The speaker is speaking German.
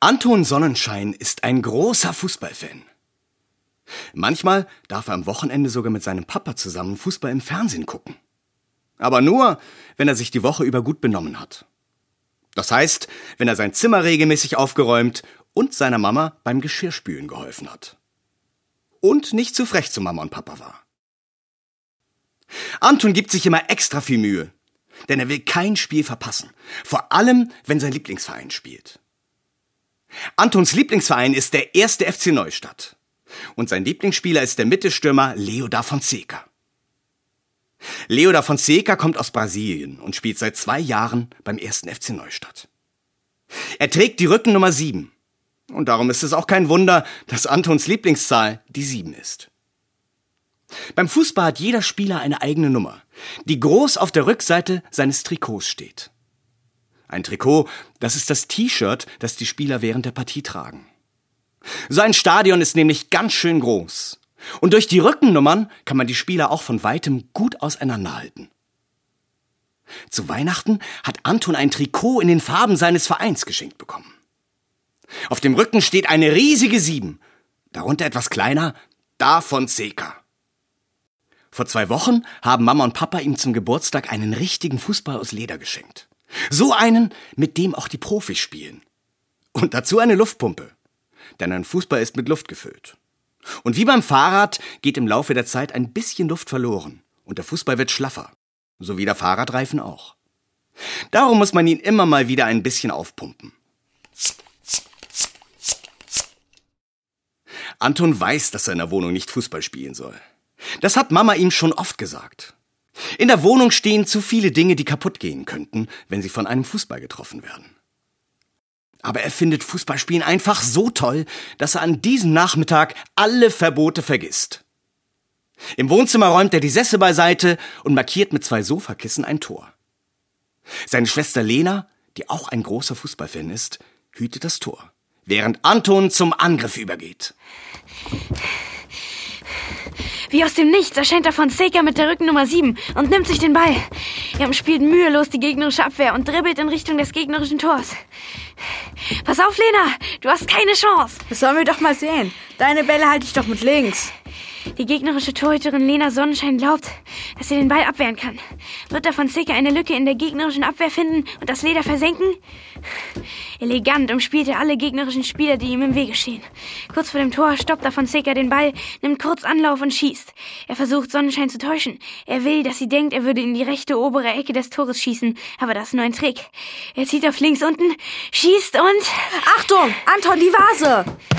Anton Sonnenschein ist ein großer Fußballfan. Manchmal darf er am Wochenende sogar mit seinem Papa zusammen Fußball im Fernsehen gucken. Aber nur, wenn er sich die Woche über gut benommen hat. Das heißt, wenn er sein Zimmer regelmäßig aufgeräumt und seiner Mama beim Geschirrspülen geholfen hat. Und nicht zu frech zu Mama und Papa war. Anton gibt sich immer extra viel Mühe, denn er will kein Spiel verpassen. Vor allem, wenn sein Lieblingsverein spielt. Antons Lieblingsverein ist der 1. FC Neustadt. Und sein Lieblingsspieler ist der Mittelstürmer Leo da Fonseca. Leo da Fonseca kommt aus Brasilien und spielt seit 2 Jahren beim 1. FC Neustadt. Er trägt die Rückennummer 7. Und darum ist es auch kein Wunder, dass Antons Lieblingszahl die 7 ist. Beim Fußball hat jeder Spieler eine eigene Nummer, die groß auf der Rückseite seines Trikots steht. Ein Trikot, das ist das T-Shirt, das die Spieler während der Partie tragen. So ein Stadion ist nämlich ganz schön groß. Und durch die Rückennummern kann man die Spieler auch von weitem gut auseinanderhalten. Zu Weihnachten hat Anton ein Trikot in den Farben seines Vereins geschenkt bekommen. Auf dem Rücken steht eine riesige 7, darunter etwas kleiner, da Fonseca. Vor 2 Wochen haben Mama und Papa ihm zum Geburtstag einen richtigen Fußball aus Leder geschenkt. So einen, mit dem auch die Profis spielen. Und dazu eine Luftpumpe. Denn ein Fußball ist mit Luft gefüllt. Und wie beim Fahrrad geht im Laufe der Zeit ein bisschen Luft verloren. Und der Fußball wird schlaffer. So wie der Fahrradreifen auch. Darum muss man ihn immer mal wieder ein bisschen aufpumpen. Anton weiß, dass er in der Wohnung nicht Fußball spielen soll. Das hat Mama ihm schon oft gesagt. In der Wohnung stehen zu viele Dinge, die kaputt gehen könnten, wenn sie von einem Fußball getroffen werden. Aber er findet Fußballspielen einfach so toll, dass er an diesem Nachmittag alle Verbote vergisst. Im Wohnzimmer räumt er die Sessel beiseite und markiert mit 2 Sofakissen ein Tor. Seine Schwester Lena, die auch ein großer Fußballfan ist, hütet das Tor, während Anton zum Angriff übergeht. Wie aus dem Nichts erscheint da Fonseca mit der Rückennummer 7 und nimmt sich den Ball. Er umspielt mühelos die gegnerische Abwehr und dribbelt in Richtung des gegnerischen Tors. Pass auf, Lena, du hast keine Chance. Das sollen wir doch mal sehen. Deine Bälle halte ich doch mit links. Die gegnerische Torhüterin Lena Sonnenschein glaubt, dass sie den Ball abwehren kann. Wird da Fonseca eine Lücke in der gegnerischen Abwehr finden und das Leder versenken? Elegant umspielt er alle gegnerischen Spieler, die ihm im Wege stehen. Kurz vor dem Tor stoppt da Fonseca den Ball, nimmt kurz Anlauf und schießt. Er versucht, Sonnenschein zu täuschen. Er will, dass sie denkt, er würde in die rechte obere Ecke des Tores schießen. Aber das ist nur ein Trick. Er zieht auf links unten, schießt und... Achtung, Anton, die Vase!